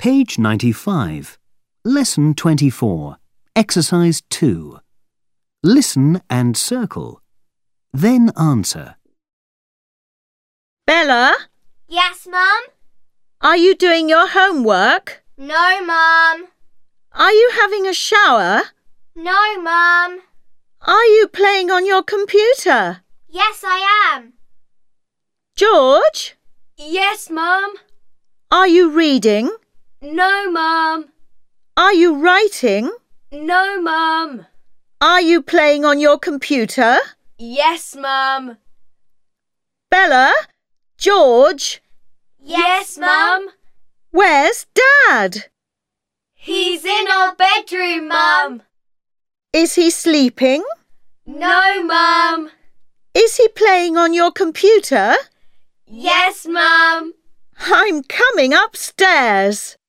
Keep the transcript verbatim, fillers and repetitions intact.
Page ninety-five. Lesson twenty-four. Exercise two. Listen and circle. Then answer. Bella, Yes, Mum? are you doing your homework? No, Mum. Are you having a shower? No, Mum. Are you playing on your computer? Yes, I am. George, Yes, Mum. are you reading? No, Mum. Are you writing? No, Mum. Are you playing on your computer? Yes, Mum. Bella, George, Yes, Mum. where's Dad? He's in our bedroom, Mum. Is he sleeping? No, Mum. Is he playing on your computer? Yes, Mum. I'm coming upstairs.